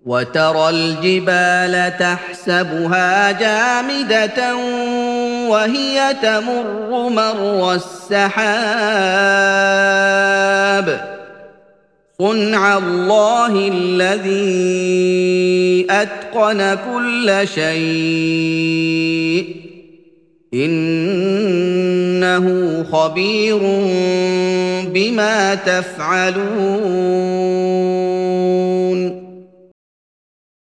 وترى الجبال تحسبها جامده وهي تمر مر السحاب صنع الله الذي اتقن كل شيء انه خبير بما تفعلون